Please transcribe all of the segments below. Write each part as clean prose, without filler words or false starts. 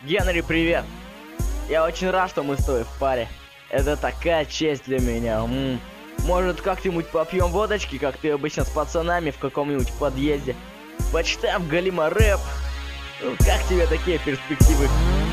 Генри, привет! Я очень рад, что мы с тобой в паре. Это такая честь для меня. Может, как-нибудь попьем водочки, как ты обычно с пацанами в каком-нибудь подъезде? Почитаем галима рэп. Как тебе такие перспективы?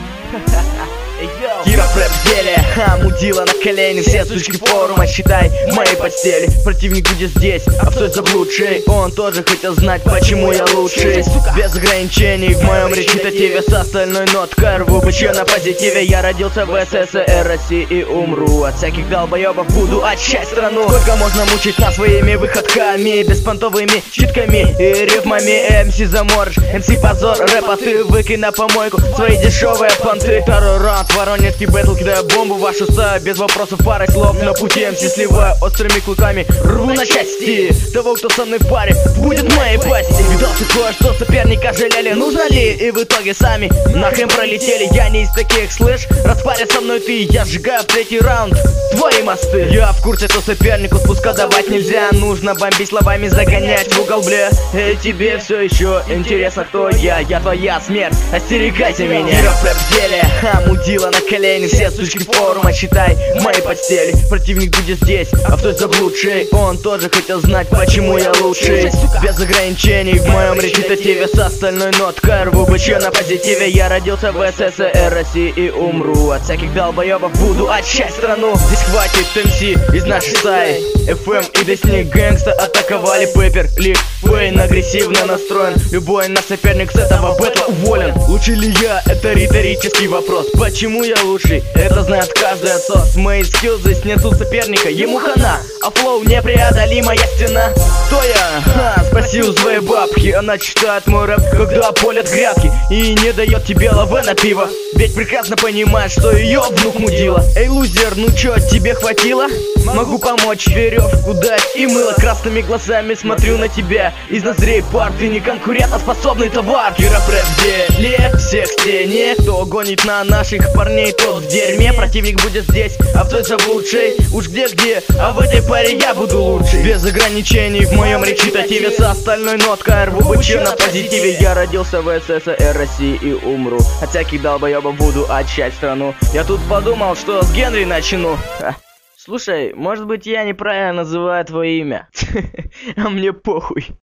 Кира рэп в деле, мудила на колени, все сучки форума, считай моей постели. Противник будет здесь, а кто заблудший? Он тоже хотел знать, почему я лучший. Без ограничений в моем речитативе, с остальной ноткой рву бычьё на позитиве. Я родился в СССР, России и умру. От всяких долбоёбов буду очищать страну. Сколько можно мучить нас своими выходками, беспонтовыми читками и рифмами. МС заморж, МС позор, рэпа ты выкинь на помойку свои дешевые понты. Второй раунд, воронецкий бэтл, кидаю бомбу в вашу стаю. Без вопросов парой слов на пути МС сливаю острыми клыками, рву на части того, кто со мной в паре, будет в моей пасти. Видал ты кое-что, соперника жалели, нужно ли? И в итоге сами нахрен пролетели. Я не из таких, слышь, распаря со мной ты. Я сжигаю в третий раунд твои мосты. Я в курсе, что сопернику спуска давать нельзя. Нужно бомбить словами, загонять в угол, бля. И тебе все еще интересно, кто я? Я твоя смерть, остерегайся меня. Кира рэп в деле, мудила на колени, все сучки форума, считай моей постели. Противник будет здесь, а кто заблудший? Он тоже хотел знать, почему я лучший. Без ограничений в моем речитативе, с остальной ноткой рву бычьё на позитиве. Я родился в СССР, России и умру. От всяких долбоёбов буду очищать страну. Здесь хватит МС из нашей стаи. FM и Десни гэнгста атаковали Пеппер Ли Фейн агрессивно настроен. Любой наш соперник с этого бэтла уволен. Лучше ли я? Это риторический вопрос. Почему я лучший? Это знает каждый отсос. Мои скиллзы снесут соперника, ему хана. А флоу непреодолимая стена. Кто я? Спроси у своей бабки. Она читает мой рэп, когда полят грядки, и не дает тебе лаве на пиво. Ведь прекрасно понимает, что ее внук мудила. Эй, лузер, ну чё, тебе хватило? Могу помочь, веревку дать и мыло. Красными глазами смотрю на тебя. Из ноздрей пар, ты не конкурентоспособный товар. Кира рэп в деле, всех к стене. Кто гонит на наших парней, тот в дерьме. Противник будет здесь, а кто заблудший? Уж где-где, а в этой паре я буду лучший. Без ограничений в моем речитативе, с остальной ноткой рву бычьё на позитиве. Я родился в СССР, России и умру. От всяких долбоёбов буду очищать страну. Я тут подумал, что с Генри начну. Слушай, может быть, я неправильно называю твое имя? А мне похуй.